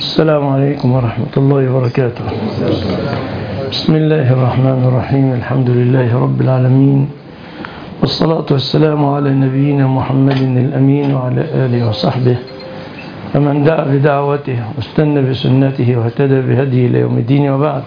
السلام عليكم ورحمة الله وبركاته. بسم الله الرحمن الرحيم. الحمد لله رب العالمين، والصلاة والسلام على نبينا محمد الأمين وعلى آله وصحبه ومن دعا بدعوته واستنى بسنته واهتدى بهديه إلى يوم الدين، وبعد.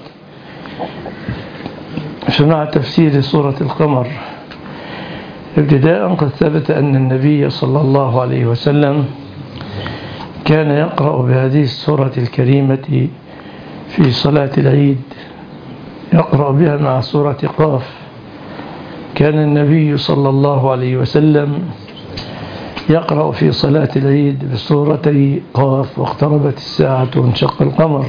مع تفسير سورة القمر ابتداء، قد ثبت أن النبي صلى الله عليه وسلم كان يقرأ بهذه السورة الكريمة في صلاة العيد، يقرأ بها مع سورة قاف. كان النبي صلى الله عليه وسلم يقرأ في صلاة العيد بسورتي قاف واقتربت الساعة وانشق القمر.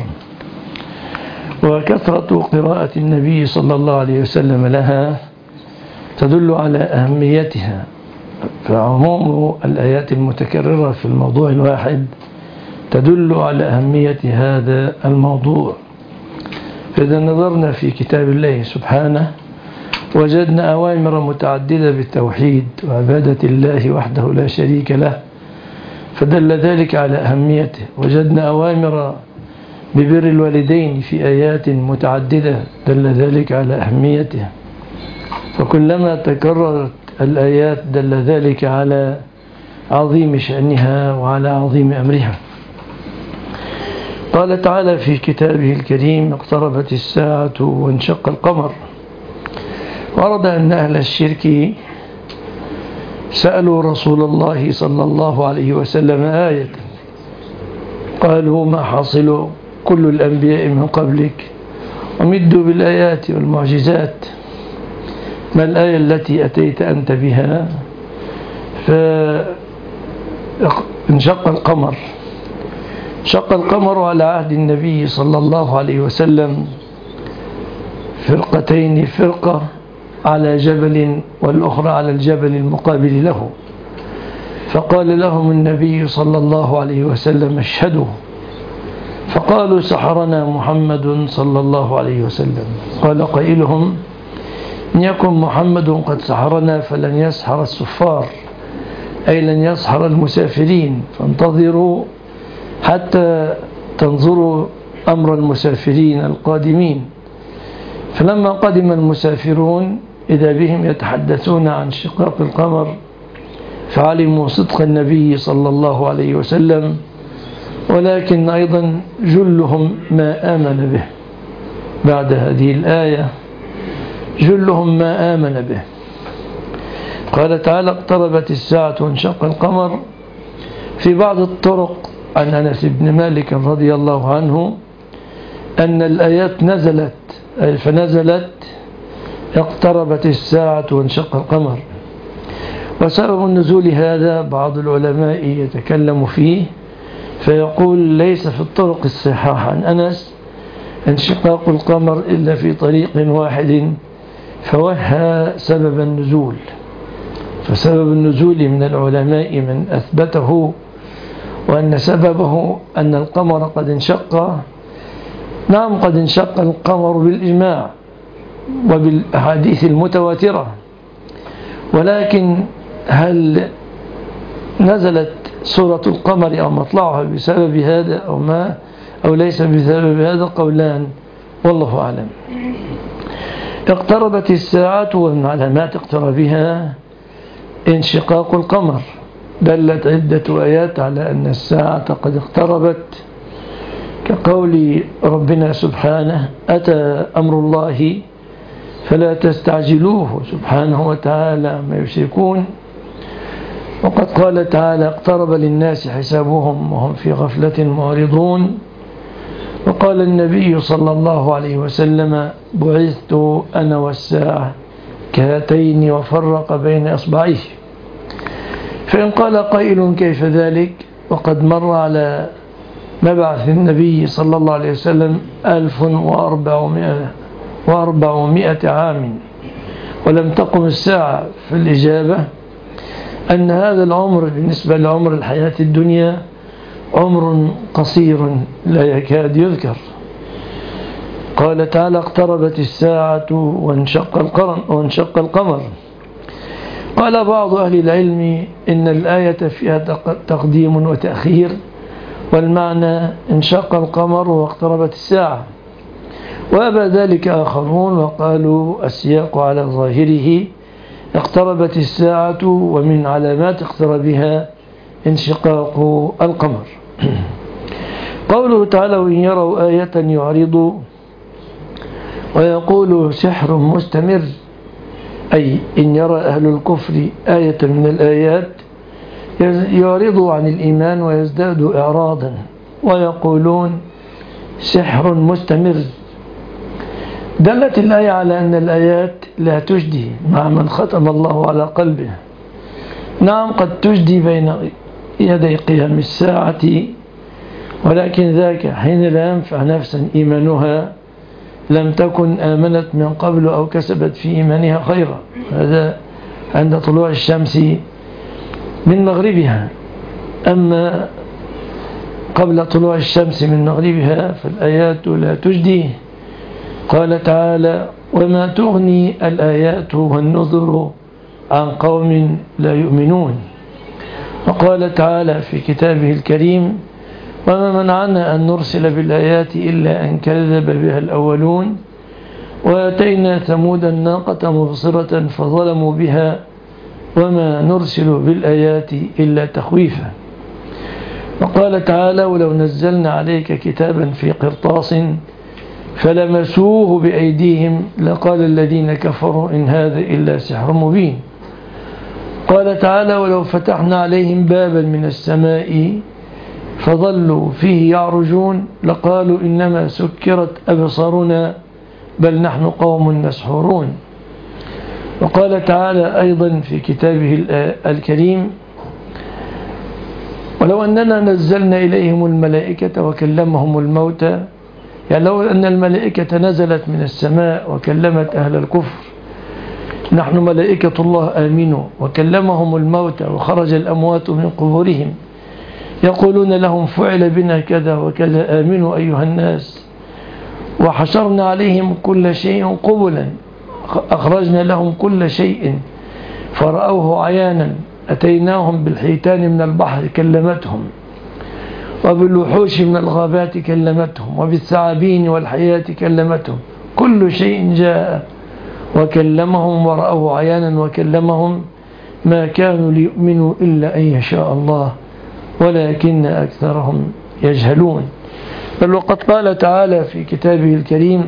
وكثرة قراءة النبي صلى الله عليه وسلم لها تدل على أهميتها، فعموم الآيات المتكررة في الموضوع الواحد تدل على أهمية هذا الموضوع. فإذا نظرنا في كتاب الله سبحانه وجدنا أوامر متعددة بالتوحيد وعبادة الله وحده لا شريك له، فدل ذلك على أهميته. وجدنا أوامر ببر الوالدين في آيات متعددة، دل ذلك على أهميته. فكلما تكررت الآيات دل ذلك على عظيم شأنها وعلى عظيم أمرها. قال تعالى في كتابه الكريم: اقتربت الساعة وانشق القمر. ورد أن أهل الشرك سألوا رسول الله صلى الله عليه وسلم آية، قالوا: ما حاصل كل الأنبياء من قبلك ومدوا بالآيات والمعجزات، ما الآية التي أتيت أنت بها؟ فانشق القمر. شق القمر على عهد النبي صلى الله عليه وسلم فرقتين، فرقة على جبل والأخرى على الجبل المقابل له، فقال لهم النبي صلى الله عليه وسلم: اشهدوا. فقالوا: سحرنا محمد صلى الله عليه وسلم. قال قائلهم: إن يكن محمد قد سحرنا فلن يسحر السفار، أي لن يسحر المسافرين، فانتظروا حتى تنظروا أمر المسافرين القادمين. فلما قدم المسافرون إذا بهم يتحدثون عن شقاق القمر، فعلموا صدق النبي صلى الله عليه وسلم، ولكن أيضا جلهم ما آمن به بعد هذه الآية، جلهم ما آمن به. قال تعالى: اقتربت الساعة وانشق القمر. في بعض الطرق عن أنس بن مالك رضي الله عنه أن الآيات نزلت، فنزلت اقتربت الساعة وانشق القمر. وسبب النزول هذا بعض العلماء يتكلم فيه، فيقول: ليس في الطرق الصحاح عن أنس انشقاق القمر إلا في طريق واحد، فوهى سبب النزول. فسبب النزول من العلماء من أثبته وأن سببه أن القمر قد انشق. نعم، قد انشق القمر بالإجماع وبالأحاديث المتواترة، ولكن هل نزلت سورة القمر أو مطلعها بسبب هذا أو ليس بسبب هذا؟ قولان، والله أعلم. اقتربت الساعة، ومن علامات اقترابها انشقاق القمر. دلت عدة آيات على أن الساعة قد اقتربت، كقول ربنا سبحانه: أتى أمر الله فلا تستعجلوه، سبحانه وتعالى ما يشركون. وقد قال تعالى: اقترب للناس حسابهم وهم في غفلة معرضون. وقال النبي صلى الله عليه وسلم: بعثت أنا والساعة كهاتين، وفرق بين إصبعيه. فإن قال قائل: كيف ذلك؟ وقد مر على مبعث النبي صلى الله عليه وسلم 1400 عام ولم تقم الساعة. في الإجابة أن هذا العمر بالنسبة لعمر الحياة الدنيا عمر قصير لا يكاد يذكر. قال تعالى: اقتربت الساعة وانشق القمر. قال بعض أهل العلم إن الآية فيها تقديم وتأخير، والمعنى انشق القمر واقتربت الساعة. وأبى ذلك آخرون وقالوا السياق على ظاهره اقتربت الساعة ومن علامات اقترابها انشقاق القمر. قوله تعالى وإن يروا آية يعرضوا ويقولوا سحر مستمر، أي إن يرى أهل الكفر آية من الآيات يعرضوا عن الإيمان ويزدادوا إعراضا ويقولون سحر مستمر. دلت الآية على أن الآيات لا تجدي مع من ختم الله على قلبه. نعم قد تجدي بين يدي قيام الساعة، ولكن ذاك حين لا ينفع نفسا إيمانها لم تكن آمنت من قبل أو كسبت في إيمانها خيرا. هذا عند طلوع الشمس من مغربها. أما قبل طلوع الشمس من مغربها فالآيات لا تجدي. قال تعالى وما تغني الآيات والنذر عن قوم لا يؤمنون. وقال تعالى في كتابه الكريم وما منعنا أن نرسل بالآيات إلا أن كذب بها الأولون وآتينا ثمود الناقة مبصرة فظلموا بها وما نرسل بالآيات إلا تخويفا. وقال تعالى ولو نزلنا عليك كتابا في قرطاس فلمسوه بأيديهم لقال الذين كفروا إن هذا إلا سحر مبين. قال تعالى ولو فتحنا عليهم بابا من السماء فظلوا فيه يعرجون لقالوا إنما سكرت أبصارنا بل نحن قوم مسحورون. وقال تعالى أيضا في كتابه الكريم ولو أننا نزلنا إليهم الملائكة وكلمهم الموتى، يعني لو أن الملائكة نزلت من السماء وكلمت أهل الكفر نحن ملائكة الله آمنوا وكلمهم الموتى وخرج الأموات من قبورهم يقولون لهم فعل بنا كذا وكذا آمنوا أيها الناس وحشرنا عليهم كل شيء قبلا أخرجنا لهم كل شيء فرأوه عيانا أتيناهم بالحيتان من البحر كلمتهم وبالوحوش من الغابات كلمتهم وبالثعابين والحياة كلمتهم كل شيء جاء وكلمهم ورأوه عيانا وكلمهم ما كانوا ليؤمنوا إلا أن يشاء الله ولكن أكثرهم يجهلون. بل وقد قال تعالى في كتابه الكريم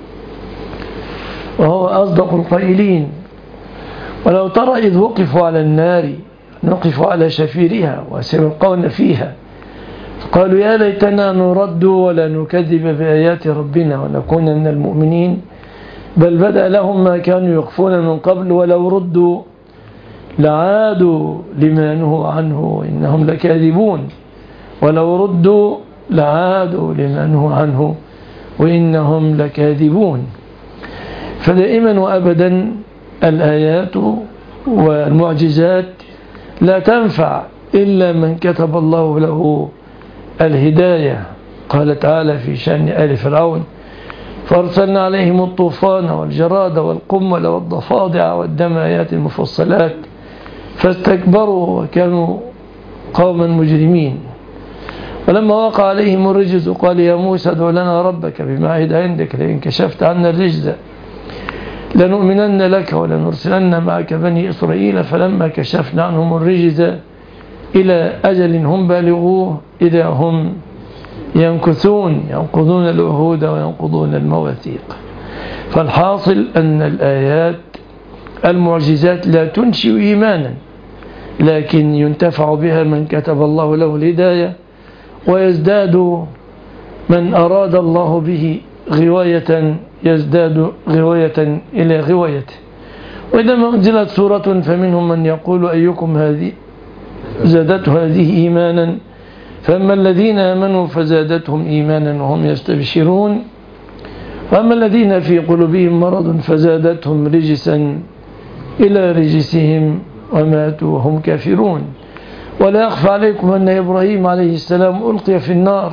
وهو أصدق القائلين ولو ترى إذ وقفوا على النار نقفوا على شفيرها وسيلقون فيها قالوا يا ليتنا نرد ولا نكذب بآيات ربنا ونكون من المؤمنين بل بدأ لهم ما كانوا يخفون من قبل ولو ردوا لعادوا لما نهوا عنه إنهم لكاذبون. ولو ردوا لعادوا لما نهوا عنه وإنهم لكاذبون. فدائما وأبدا الآيات والمعجزات لا تنفع إلا من كتب الله له الهداية. قال تعالى في شأن آل فرعون فأرسلنا عليهم الطوفان والجراد والقمل والضفادع والدم آيات المفصلات فاستكبروا وكانوا قوما مجرمين. ولما وقع عليهم الرجز قال يا موسى ادع لنا ربك بما عهد عندك لئن كشفت عنا الرجز لنؤمنن لك ولنرسلن معك بني إسرائيل فلما كشفنا عنهم الرجز إلى أجل هم بالغوه إذا هم ينكثون ينقضون العهود وينقضون المواثيق. فالحاصل أن الآيات المعجزات لا تنشئ إيمانا لكن ينتفع بها من كتب الله له الهداية ويزداد من أراد الله به غواية يزداد غواية إلى غوايته. وإذا ما أنزلت سورة فمنهم من يقول أيكم هذه زادته هذه إيمانا فأما الذين آمنوا فزادتهم إيمانا وهم يستبشرون وأما الذين في قلوبهم مرض فزادتهم رجسا إلى رجسهم وماتوا وهم كافرون. ولا يخفى عليكم أن إبراهيم عليه السلام ألقي في النار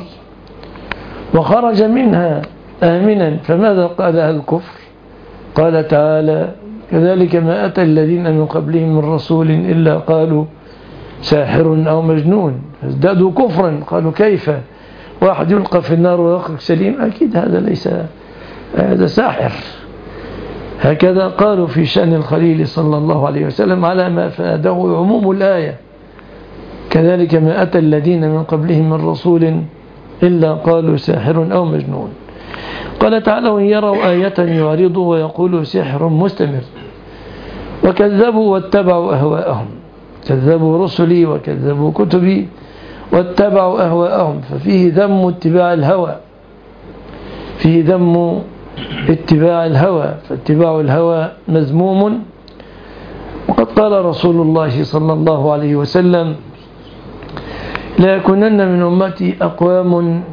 وخرج منها آمنا فماذا قال أهل الكفر؟ قال تعالى كذلك ما أتى الذين من قبلهم من رسول إلا قالوا ساحر أو مجنون، فازدادوا كفرا، قالوا كيف واحد يلقى في النار ويخرج سليم؟ أكيد هذا ليس، هذا ساحر. هكذا قالوا في شأن الخليل صلى الله عليه وسلم على ما فاده عموم الآية. كذلك ما أتى الذين من قبلهم من رسول إلا قالوا ساحر أو مجنون. قال تعالى: وإن يروا آية يعرضوا ويقولوا سحر مستمر. وكذبوا واتبعوا أهواءهم، كذبوا رسلي وكذبوا كتبي واتبعوا أهواءهم. ففيه ذم اتباع الهوى، فيه ذم اتباع الهوى، فاتباع الهوى مذموم. وقد قال رسول الله صلى الله عليه وسلم: لا يكونن من أمتي أقوام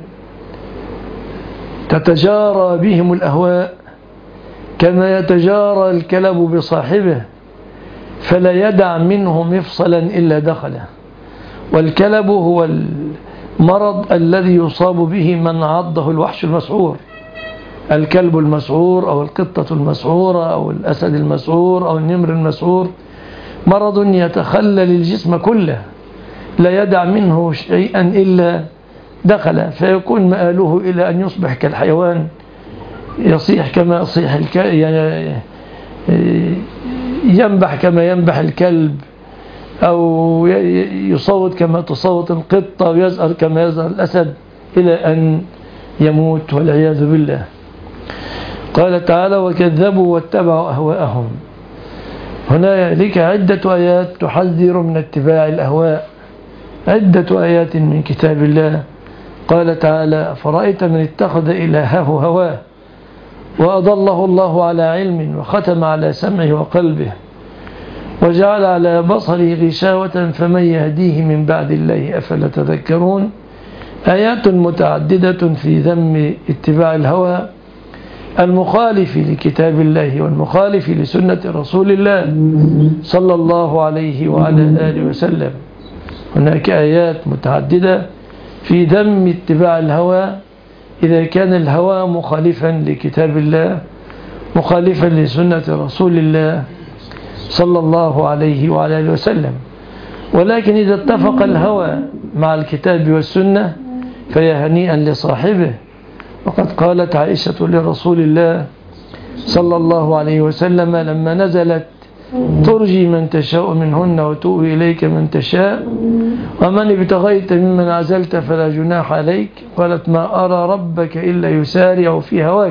تتجارى بهم الأهواء كما يتجارى الكلب بصاحبه، فلا يدع منه مفصلا إلا دخله. والكلب هو المرض الذي يصاب به من عضه الوحش المسعور، الكلب المسعور أو القطة المسعورة أو الأسد المسعور أو النمر المسعور، مرض يتخلل الجسم كله، لا يدع منه شيئا إلا دخل، فيكون مآله إلى أن يصبح كالحيوان، يصيح كما يصيح يعني ينبح كما ينبح الكلب، أو يصوت كما تصوت القطة، ويزأر كما يزأر الأسد، إلى أن يموت والعياذ بالله. قال تعالى: وكذبوا واتبعوا أهواءهم. هنالك عدة آيات تحذر من اتباع الأهواء، عدة آيات من كتاب الله. قال تعالى: فرأيت من اتخذ إلهه هواه وأضله الله على علم وختم على سمعه وقلبه وجعل على بصره غشاوة فمن يهديه من بعد الله أفلا تذكرون. آيات متعددة في ذم اتباع الهوى المخالف لكتاب الله والمخالف لسنة رسول الله صلى الله عليه وعلى آله وسلم. هناك آيات متعددة في ذم اتباع الهوى إذا كان الهوى مخالفا لكتاب الله، مخالفا لسنة رسول الله صلى الله عليه وعلى آله وسلم. ولكن إذا اتفق الهوى مع الكتاب والسنة فيا هنيئا لصاحبه. وقد قالت عائشة لرسول الله صلى الله عليه وسلم لما نزلت: ترجي من تشاء منهن وتؤوي إليك من تشاء ومن ابتغيت ممن عزلت فلا جناح عليك، قالت: ما أرى ربك إلا يسارع في هواك،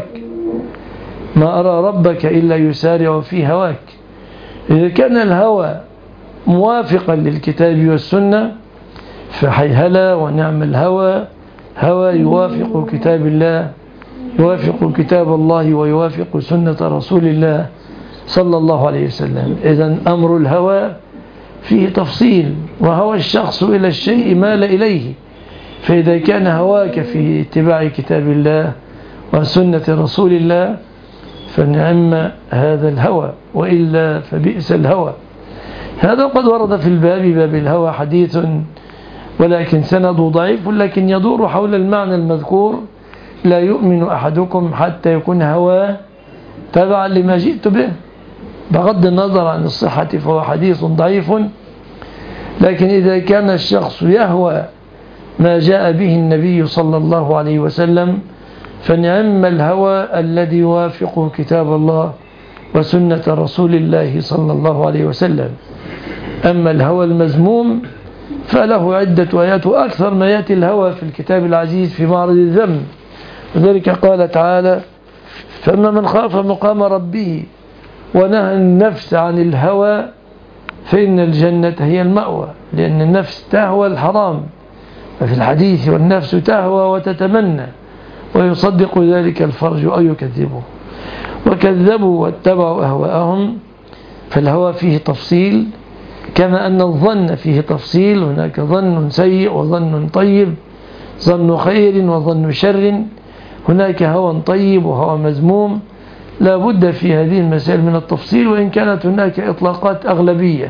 ما أرى ربك إلا يسارع في هواك. إذا كان الهوى موافقا للكتاب والسنة فحيهلا ونعم الهوى، هوى يوافق كتاب الله، يوافق كتاب الله ويوافق سنة رسول الله صلى الله عليه وسلم. إذن أمر الهوى فيه تفصيل، وهوى الشخص إلى الشيء مال إليه. فإذا كان هواك في اتباع كتاب الله وسنة رسول الله فنعم هذا الهوى، وإلا فبئس الهوى. هذا قد ورد في باب الهوى حديث، ولكن سنده ضعيف، لكن يدور حول المعنى المذكور: لا يؤمن أحدكم حتى يكون هواه تبعا لما جئت به. بغض النظر عن الصحة فهو حديث ضعيف، لكن إذا كان الشخص يهوى ما جاء به النبي صلى الله عليه وسلم فنعم الهوى الذي يوافق كتاب الله وسنة رسول الله صلى الله عليه وسلم. أما الهوى المذموم فله عدة آيات، وأكثر ما يأتي الهوى في الكتاب العزيز في معرض الذم. وذلك قال تعالى: فأما من خاف مقام ربه ونهى النفس عن الهوى فإن الجنة هي المأوى. لأن النفس تهوى الحرام، وفي الحديث: والنفس تهوى وتتمنى ويصدق ذلك الفرج أو يكذبه. وكذبوا واتبعوا أهواءهم. فالهوى فيه تفصيل، كما أن الظن فيه تفصيل. هناك ظن سيء وظن طيب، ظن خير وظن شر. هناك هوى طيب وهوى مذموم. لا بد في هذه المسائل من التفصيل، وإن كانت هناك إطلاقات أغلبية.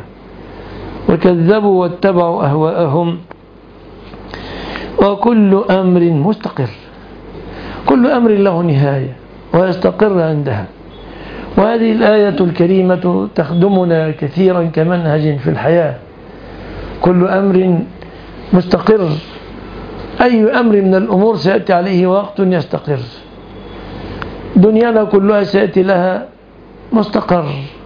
وكذبوا واتبعوا أهواءهم. وكل أمر مستقر، كل أمر له نهاية ويستقر عندها. وهذه الآية الكريمة تخدمنا كثيرا كمنهج في الحياة. كل أمر مستقر. أي أمر من الأمور سيأتي عليه وقت يستقر. دنيانا كلها سيأتي لها مستقر.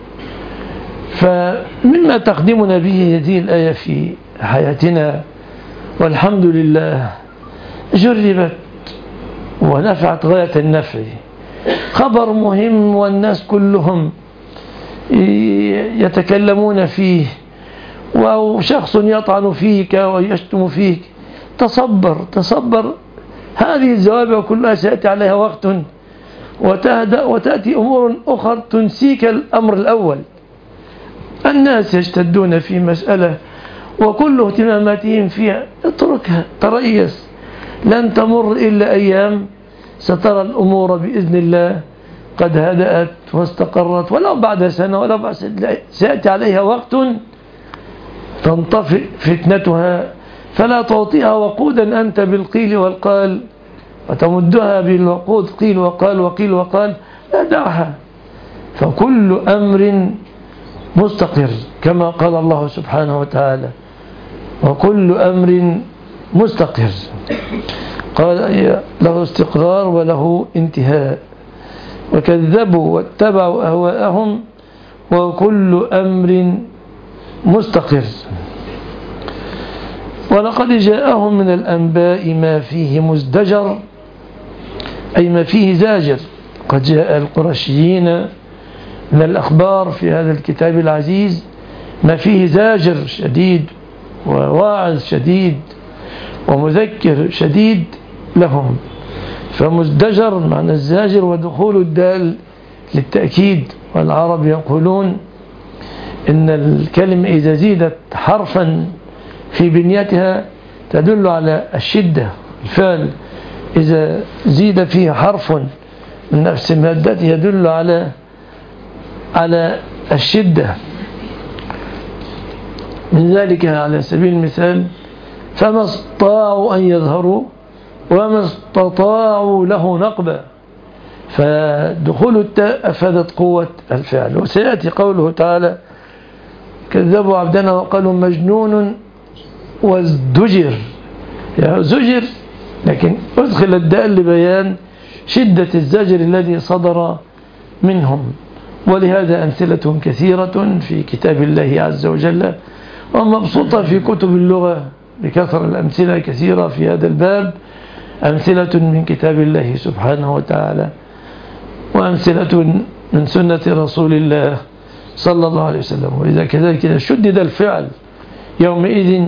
فمما تخدمنا به هذه الآية في حياتنا والحمد لله جربت ونفعت غاية النفع. خبر مهم والناس كلهم يتكلمون فيه، أو شخص يطعن فيك ويشتم فيك، تصبر. هذه الزوابع كلها سيأتي عليها وقت وتهدأ وتأتي أمور أخرى تنسيك الأمر الأول. الناس يشتدون في مسألة وكل اهتماماتهم فيها، اتركها، تريث، لن تمر إلا أيام سترى الأمور بإذن الله قد هدأت واستقرت، ولو بعد سنة ولو بعد سنة سيأتي عليها وقت تنطفئ فتنتها، فلا تعطيها وقودا أنت بالقيل والقال وتمدها بالوقود قيل وقال وقيل وقال، لا دعها. فكل أمر مستقر كما قال الله سبحانه وتعالى، وكل أمر مستقر. قال له استقرار وله انتهاء. وكذبوا واتبعوا أهواءهم وكل أمر مستقر. ولقد جاءهم من الأنباء ما فيه مزدجر، أي ما فيه زاجر. قد جاء القرشيين من الأخبار في هذا الكتاب العزيز ما فيه زاجر شديد وواعظ شديد ومذكر شديد لهم. فمزدجر معنى الزاجر ودخول الدال للتأكيد. والعرب يقولون إن الكلمة إذا زيدت حرفا في بنيتها تدل على الشدة. الفعل إذا زيد فيه حرف من نفس مادته يدل على الشدة. من ذلك على سبيل المثال فما استطاعوا أن يظهروا وما استطاعوا له نقبا. فدخول التاء أفادت قوة الفعل. وسيأتي قوله تعالى كذبوا عبدنا وقالوا مجنون وازدجر، يعني زجر لكن أدخل الداء لبيان شدة الزجر الذي صدر منهم. ولهذا أمثلة كثيرة في كتاب الله عز وجل ومبسوطة في كتب اللغة بكثرة. الأمثلة كثيرة في هذا الباب، أمثلة من كتاب الله سبحانه وتعالى وأمثلة من سنة رسول الله صلى الله عليه وسلم. وإذا كذلك شدد الفعل يومئذ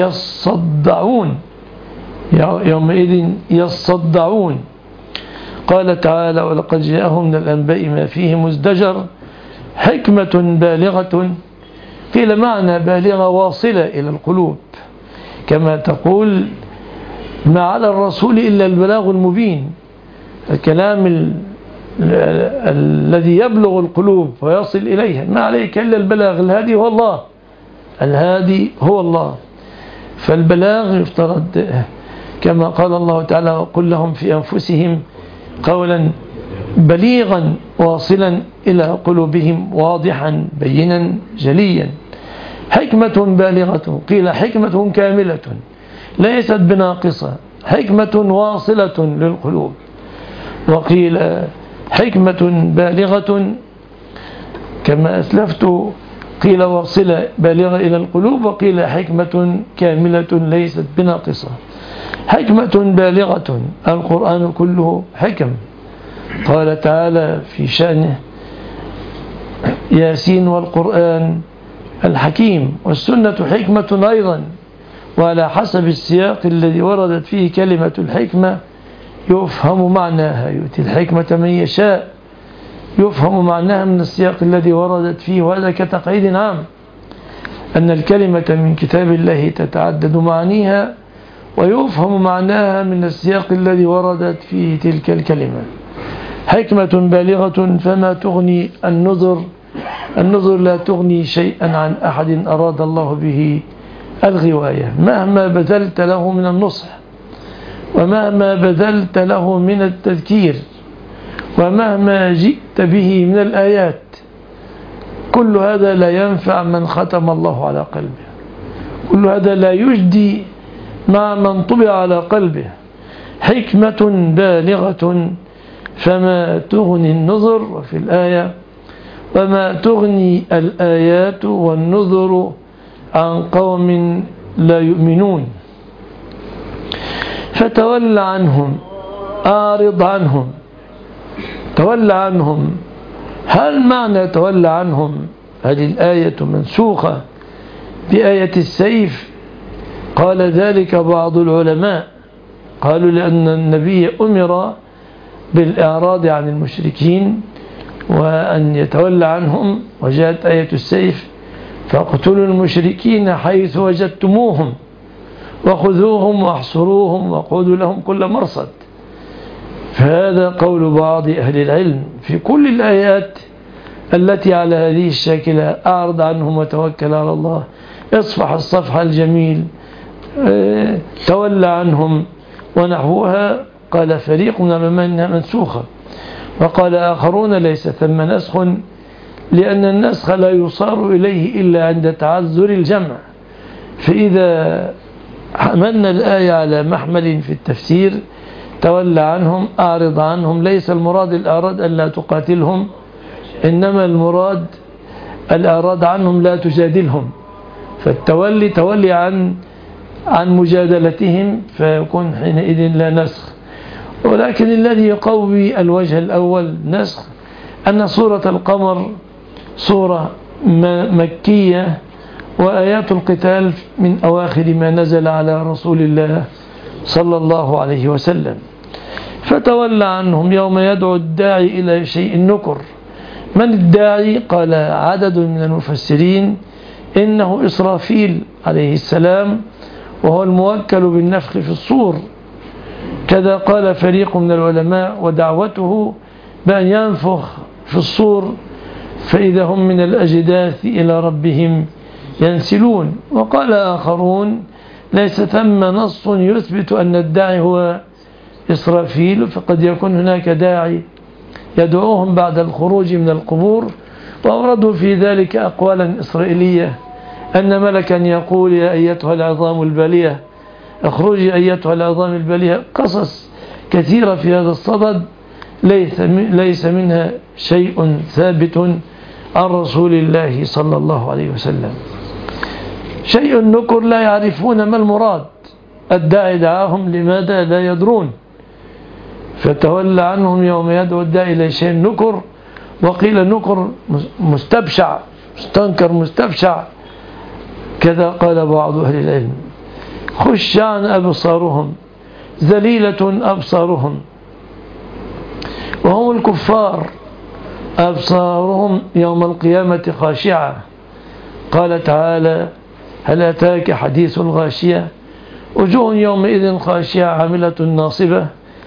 يصدعون. قال تعالى ولقد جاءهم من الأنباء ما فيه مزدجر حكمة بالغة. قيل معنى بالغة واصلة إلى القلوب، كما تقول ما على الرسول إلا البلاغ المبين. الكلام الذي يبلغ القلوب ويصل إليها، ما عليك إلا البلاغ. الهادي هو الله. فالبلاغ يفترض كما قال الله تعالى وقل لهم في أنفسهم قولا بليغا واصلا إلى قلوبهم واضحا بينا جليا. حكمة بالغة، قيل حكمة كاملة ليست بناقصة، حكمة واصلة للقلوب. وقيل حكمة بالغة كما أسلفت، قيل واصلة بالغة إلى القلوب، وقيل حكمة كاملة ليست بناقصة. حكمة بالغة، القرآن كله حكم. قال تعالى في شأنه ياسين والقرآن الحكيم. والسنة حكمة أيضا، وعلى حسب السياق الذي وردت فيه كلمة الحكمة يفهم معناها. يؤتي الحكمة من يشاء، يفهم معناها من السياق الذي وردت فيه. وهذا كتقعيد عام أن الكلمة من كتاب الله تتعدد معانيها ويفهم معناها من السياق الذي وردت فيه تلك الكلمة. حكمة بالغة فما تغني النظر لا تغني شيئا عن أحد أراد الله به الغواية، مهما بذلت له من النصح ومهما بذلت له من التذكير ومهما جئت به من الآيات، كل هذا لا ينفع من ختم الله على قلبه. كل هذا لا يجدي مع من طبع على قلبه. حكمة بالغة فما تغني النذر، وفي الآية وما تغني الآيات والنذر عن قوم لا يؤمنون. فتول عنهم، أعرض عنهم. تول عنهم، هل معنى تول عنهم هذه الآية منسوخة بآية السيف؟ قال ذلك بعض العلماء، قالوا لأن النبي أمر بالإعراض عن المشركين وأن يتولى عنهم، وجاءت آية السيف فاقتلوا المشركين حيث وجدتموهم وخذوهم واحصروهم وقعدوا لهم كل مرصد. فهذا قول بعض أهل العلم في كل الآيات التي على هذه الشاكلة: أعرض عنهم وتوكل على الله، اصفح الصفح الجميل، تولى عنهم ونحوها. قال فريق من العلماء إنها منسوخة، وقال آخرون ليس ثم نسخ، لأن النسخ لا يصار إليه إلا عند تعذر الجمع. فإذا حملنا الآية على محمل في التفسير تولى عنهم أعرض عنهم، ليس المراد الإعراض أن لا تقاتلهم، إنما المراد الإعراض عنهم لا تجادلهم. فالتولي تولي عن مجادلتهم، فيكون حينئذ لا نسخ. ولكن الذي يقوي الوجه الأول نسخ أن سورة القمر سورة مكية، وآيات القتال من أواخر ما نزل على رسول الله صلى الله عليه وسلم. فتولى عنهم يوم يدعو الداعي إلى شيء نكر. من الداعي؟ قال عدد من المفسرين إنه إسرافيل عليه السلام، وهو الموكل بالنفخ في الصور. كذا قال فريق من العلماء، ودعوته بأن ينفخ في الصور فإذا هم من الأجداث إلى ربهم ينسلون. وقال آخرون ليس ثم نص يثبت أن الداعي هو إسرافيل، فقد يكون هناك داعي يدعوهم بعد الخروج من القبور. وأوردوا في ذلك أقوالا إسرائيلية، أن ملكا يقول يا أيتها العظام البالية اخرجي أيتها العظام البالية. قصص كثيرة في هذا الصدد ليس منها شيء ثابت عن رسول الله صلى الله عليه وسلم. شيء نكر لا يعرفون ما المراد، الداعي دعاهم لماذا لا يدرون. فتولى عنهم يوم يدعو الداعي إلى شيء نكر، وقيل نكر مستبشع، مستنكر مستبشع، كذا قال بعض أهل العلم. خشعا أبصارهم، ذليلة أبصارهم، وهم الكفار أبصارهم يوم القيامة خاشعة. قال تعالى هل أتاك حديث الغاشية، وجوه يومئذ خاشعة عاملة ناصبة.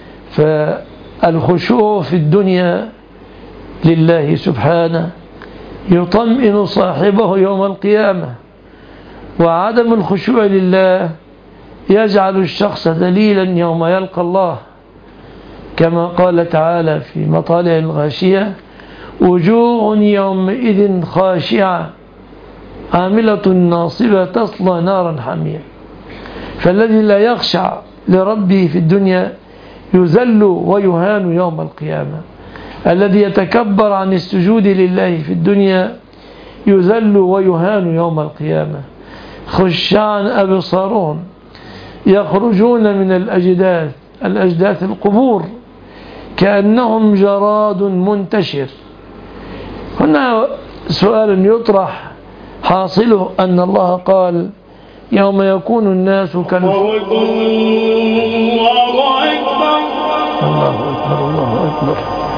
فالخشوع في الدنيا لله سبحانه يطمئن صاحبه يوم القيامة، وعدم الخشوع لله يجعل الشخص ذليلا يوم يلقى الله، كما قال تعالى في مطالع الغاشية وجوه يومئذ خاشعة عاملة ناصبة تصلى نارا حامية. فالذي لا يخشع لربه في الدنيا يذل ويهان يوم القيامة. الذي يتكبر عن السجود لله في الدنيا يذل ويهان يوم القيامة. خشعا أبصارهم، يخرجون من الأجداث القبور كأنهم جراد منتشر. هنا سؤال يطرح حاصله أن الله قال يوم يكون الناس الله أكبر الله أكبر الله أكبر.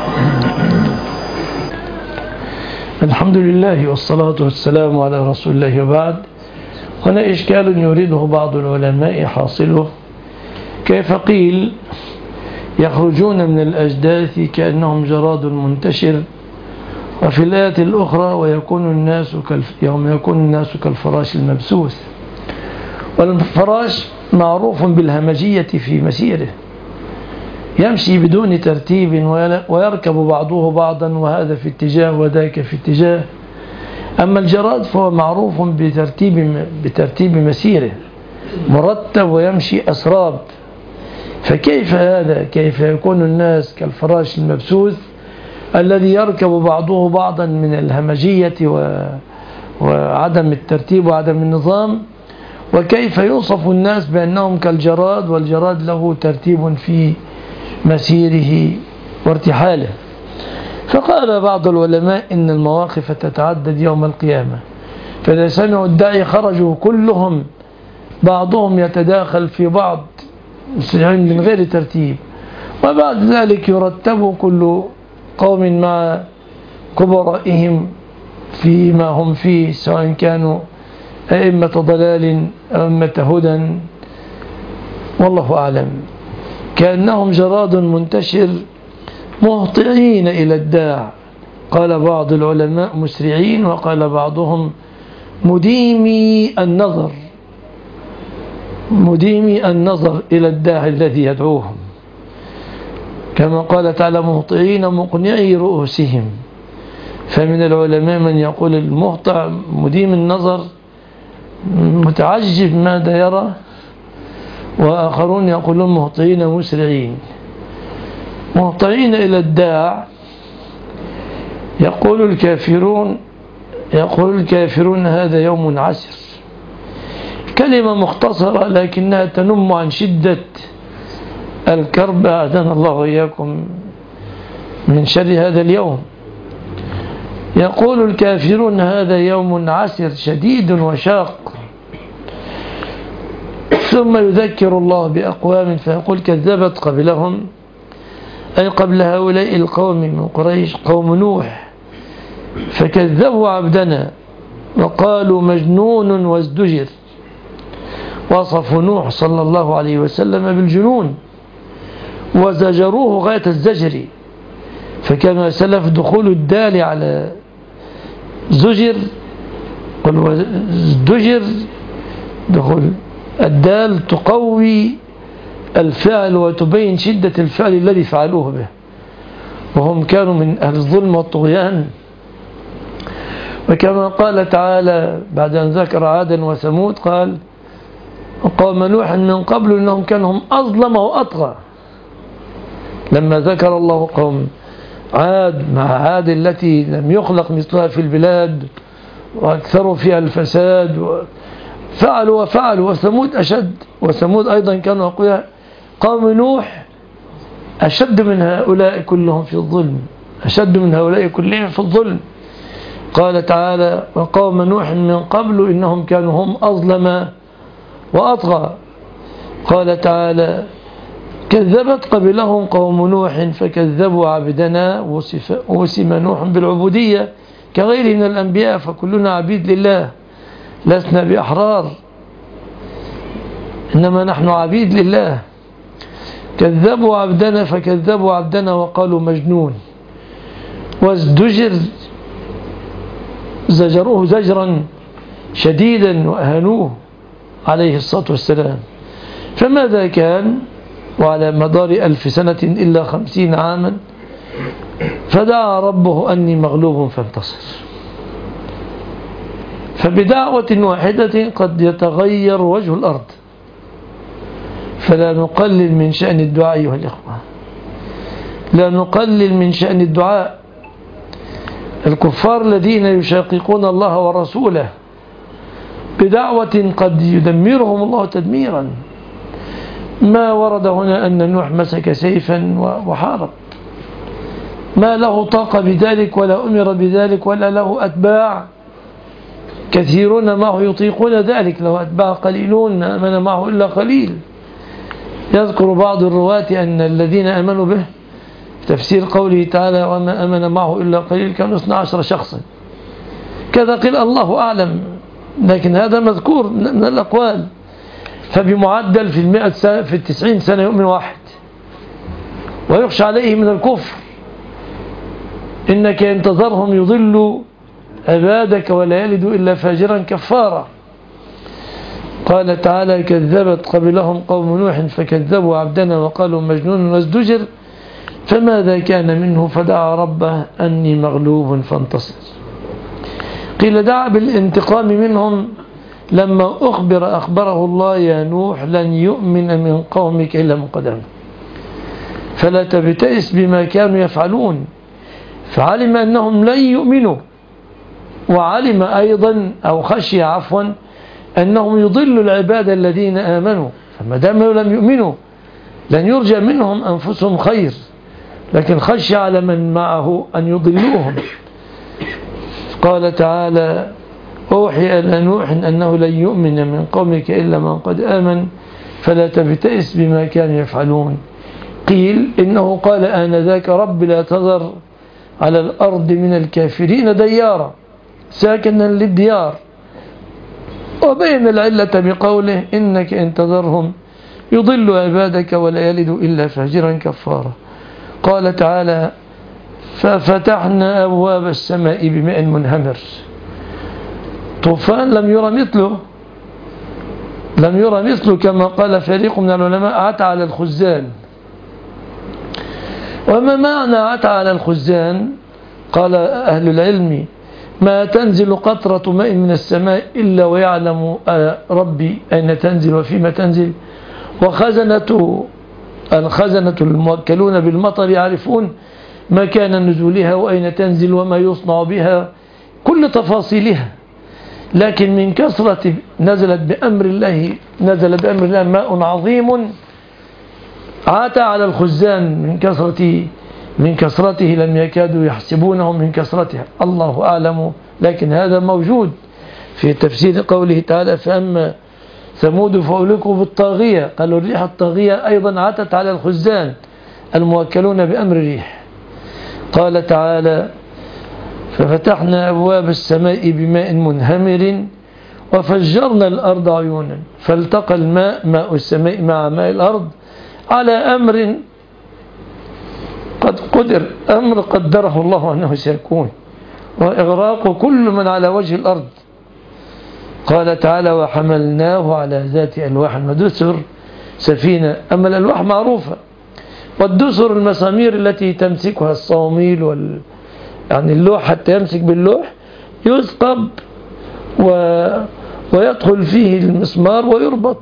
الحمد لله والصلاة والسلام على رسول الله، وبعد. هنا إشكال يريده بعض العلماء حاصله: كيف قيل يخرجون من الأجداث كأنهم جراد منتشر، وفي الآية الأخرى يوم يكون الناس كالفراش المبثوث. والفراش معروف بالهمجية في مسيره، يمشي بدون ترتيب ويركب بعضه بعضا، وهذا في اتجاه وذاك في اتجاه. أما الجراد فهو معروف بترتيب مسيره، مرتب ويمشي أسراب. فكيف هذا؟ كيف يكون الناس كالفراش المبثوث الذي يركب بعضه بعضا من الهمجية وعدم الترتيب وعدم النظام، وكيف يوصف الناس بأنهم كالجراد والجراد له ترتيب في مسيره وارتحاله؟ فقال بعض العلماء إن المواقف تتعدد يوم القيامة، فإذا سمعوا الداعي خرجوا كلهم بعضهم يتداخل في بعض من غير ترتيب، وبعد ذلك يرتب كل قوم مع كبرائهم فيما هم فيه، سواء كانوا أئمة ضلال أو أئمة هدى، والله أعلم. كأنهم جراد منتشر مهطعين إلى الداع، قال بعض العلماء مسرعين، وقال بعضهم مديمي النظر إلى الداع الذي يدعوهم، كما قال تعالى مهطعين مقنعي رؤوسهم. فمن العلماء من يقول المهطع مديم النظر متعجب ماذا يرى، وآخرون يقولون مهطعين مسرعين. مهطعين إلى الداع يقول الكافرون هذا يوم عسر، كلمة مختصرة لكنها تنم عن شدة الكرب، أعاذنا الله وإياكم من شر هذا اليوم. يقول الكافرون هذا يوم عسر شديد وشاق، ثم يذكر الله بأقوام فيقول كذبت قبلهم، أي قبل هؤلاء القوم من قريش، قوم نوح، فكذبوا عبدنا وقالوا مجنون وازدجر. وصفوا نوح صلى الله عليه وسلم بالجنون وزجروه غاية الزجر، فكما سلف دخول الدال على زجر والزدجر دخول الدال تقوي الفعل وتبين شدة الفعل الذي فعلوه به، وهم كانوا من أهل الظلم والطغيان. وكما قال تعالى بعد أن ذكر عادا وثمود قال قوم نوح من قبل إنهم كانوا هم أظلم وأطغى، لما ذكر الله قوم عاد مع عاد التي لم يخلق مثلها في البلاد وأكثروا فيها الفساد فعلوا وثمود أشد، وثمود أيضا كانوا أقوياء. قوم نوح أشد من هؤلاء كلهم في الظلم، أشد من هؤلاء كلهم في الظلم. قال تعالى وقوم نوح من قبل إنهم كانوا هم أظلم وأطغى. قال تعالى كذبت قبلهم قوم نوح فكذبوا عبدنا، وسم نوح بالعبودية كغيره من الأنبياء، فكلنا عبيد لله لسنا بأحرار، إنما نحن عبيد لله. كذبوا عبدنا فكذبوا عبدنا وقالوا مجنون، وازدجر زجروه زجرا شديدا وأهانوه عليه الصلاة والسلام. فماذا كان؟ وعلى مدار 1000 سنة إلا 50 عاما فدعا ربه أني مغلوب فانتصر. فبدعوة واحدة قد يتغير وجه الأرض، فلا نقلل من شأن الدعاء أيها الإخوة، لا نقلل من شأن الدعاء. الكفار الذين يشاققون الله ورسوله بدعوة قد يدمرهم الله تدميرا. ما ورد هنا أن نوح مسك سيفا وحارب، ما له طاقة بذلك ولا أمر بذلك ولا له أتباع كثيرون معه يطيقون ذلك، له أتباع قليلون ما آمن معه إلا قليل. يذكر بعض الرواة أن الذين آمنوا به تفسير قوله تعالى وما آمن معه إلا قليل كانوا 12 شخصا، كذا قيل الله أعلم، لكن هذا مذكور من الأقوال. فبمعدل في 100 سنة في 90 سنة يؤمن واحد ويخشى عليه من الكفر. إنك ينتظرهم يضلوا عبادك ولا يلدوا إلا فاجرا كفارا. قال تعالى كذبت قبلهم قوم نوح فكذبوا عبدنا وقالوا مجنون وازدجر، فماذا كان منه فدعا ربه أني مغلوب فانتصر. قيل دعا بالانتقام منهم لما أخبره الله يا نوح لن يؤمن من قومك إلا من قد آمن فلا تبتئس بما كانوا يفعلون. فعلم أنهم لن يؤمنوا، وعلم أيضا أو خشي عفوا أنهم يضلوا العباد الذين آمنوا، فما دام لم يؤمنوا لن يرجى منهم أنفسهم خير، لكن خشي على من معه أن يضلوهم. قال تعالى أوحي إلى نوح أنه لن يؤمن من قومك إلا من قد آمن فلا تبتئس بما كانوا يفعلون. قيل إنه قال آنذاك رب لا تذر على الأرض من الكافرين ديارا ساكنا للديار، وبين العلة بقوله إنك إن تذرهم يضل عبادك ولا يلد إلا فاجرا كفارا. قال تعالى ففتحنا أبواب السماء بماء منهمر. طوفان لم يرى مثله كما قال فريق من العلماء عتى على الخزان. وما معنى عتى على الخزان؟ قال أهل العلم ما تنزل قطرة ماء من السماء إلا ويعلم ربي أين تنزل وفيما تنزل، الخزنة الموكلون بالمطر يعرفون مكان نزولها وأين تنزل وما يصنع بها كل تفاصيلها، لكن من كثرة نزل بأمر الله ماء عظيم عاتى على الخزان من كثرته لم يكادوا يحسبونه من كثرتها، الله أعلم، لكن هذا موجود في تفسير قوله تعالى فأما ثمود فأهلكوا بالطاغية، قالوا الريح الطاغية أيضا عاتت على الخزان الموكلون بأمر الريح. قال تعالى ففتحنا أبواب السماء بماء منهمر وفجرنا الأرض عيونا فالتقى ماء السماء مع ماء الأرض على أمر قدره الله أنه سيكون، وإغراق كل من على وجه الأرض. قال تعالى وحملناه على ذات ألواح ودسر سفينة. أما الألواح معروفة، والدسر المسامير التي تمسكها الصواميل يعني اللوح حتى يمسك باللوح يثقب ويدخل فيه المسمار ويربط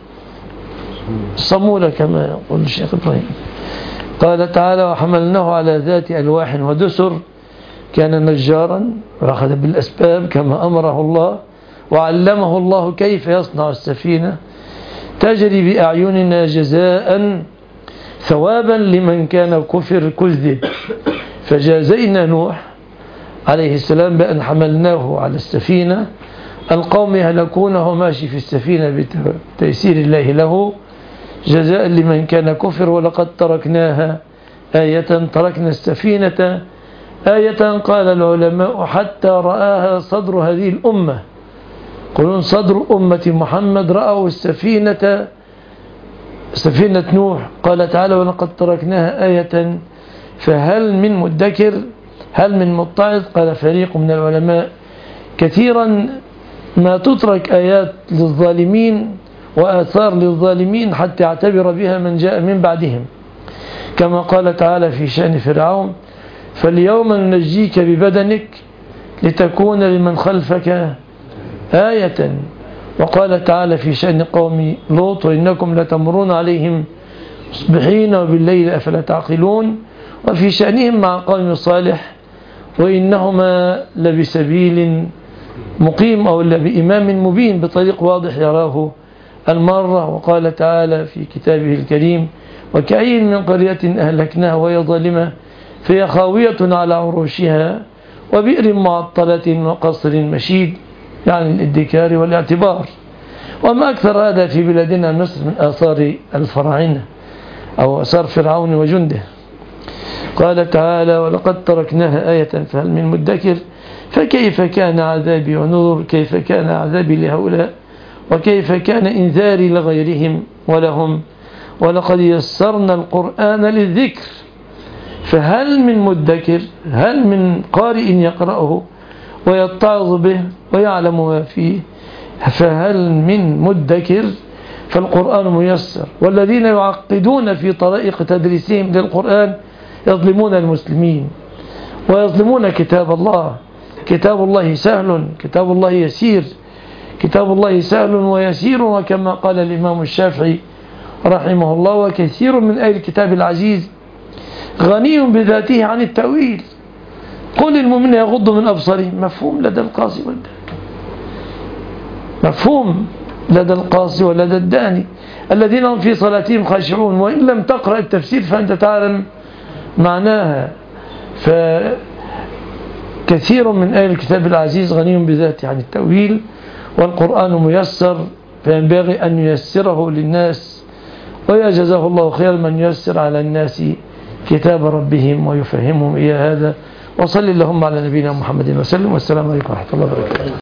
صمولة كما يقول الشيخ إبراهيم. قال تعالى وحملناه على ذات ألواح ودسر كان نجارا وأخذ بالأسباب كما أمره الله، وعلمه الله كيف يصنع السفينة تجري بأعيننا جزاء ثوابا لمن كان كذب. فجازينا نوح عليه السلام بأن حملناه على السفينة، القوم يهلكونه ماشي في السفينة بتيسير الله له جزاء لمن كان كفر. ولقد تركنا السفينة آية قال العلماء حتى رآها صدر هذه الأمة، قلون صدر أمة محمد رأوا سفينة نوح. قال تعالى ولقد تركناها آية فهل من مدكر هل من متعظ؟ قال فريق من العلماء كثيرا ما تترك آيات للظالمين وآثار للظالمين حتى يعتبر بها من جاء من بعدهم، كما قال تعالى في شأن فرعون فاليوم ننجيك ببدنك لتكون لمن خلفك آية. وقال تعالى في شأن قوم لوط وإنكم لتمرون عليهم مصبحين وبالليل أفلا تعقلون. وفي شأنهم مع قوم صالح وإنهما لبسبيل مقيم أو بإمام مبين بطريق واضح يراه المرة. وقال تعالى في كتابه الكريم وكأين من قرية أهلكناها وهي ظالمة فهي خاوية على عروشها وبئر معطلة وقصر مشيد، يعني الادكار والاعتبار. وما أكثر هذا في بلادنا مصر من آثار الفراعنة أو آثار فرعون وجنده. قال تعالى ولقد تركناها آية فهل من مدكر فكيف كان عذابي ونذر، كيف كان عذابي لهؤلاء وكيف كان إنذاري لغيرهم ولهم. ولقد يسرنا القرآن للذكر فهل من مدكر، هل من قارئ يقرأه ويتعظ به ويعلم ما فيه، فهل من مدكر. فالقرآن ميسر، والذين يعقدون في طريق تدريسهم للقرآن يظلمون المسلمين ويظلمون كتاب الله، كتاب الله سهل، كتاب الله يسير، كتاب الله سهل ويسير، وكما قال الإمام الشافعي رحمه الله: وكثير من أهل الكتاب العزيز غني بذاته عن التأويل، قل للمؤمنين يغضوا من أبصارهم. مفهوم لدى القاصي والداني، مفهوم لدى القاصي ولدى الداني، الذين هم في صلاتهم خاشعون، وإن لم تقرأ التفسير فأنت تعلم معناها. فكثير من أهل الكتاب العزيز غني بذاته عن التأويل، والقرآن ميسر، فينبغي أن ييسره للناس، ويجزاه الله خير من ييسر على الناس كتاب ربهم ويفهمهم إياه. هذا، وصل اللهم على نبينا محمد وسلم، والسلام عليكم ورحمة الله وبركاته.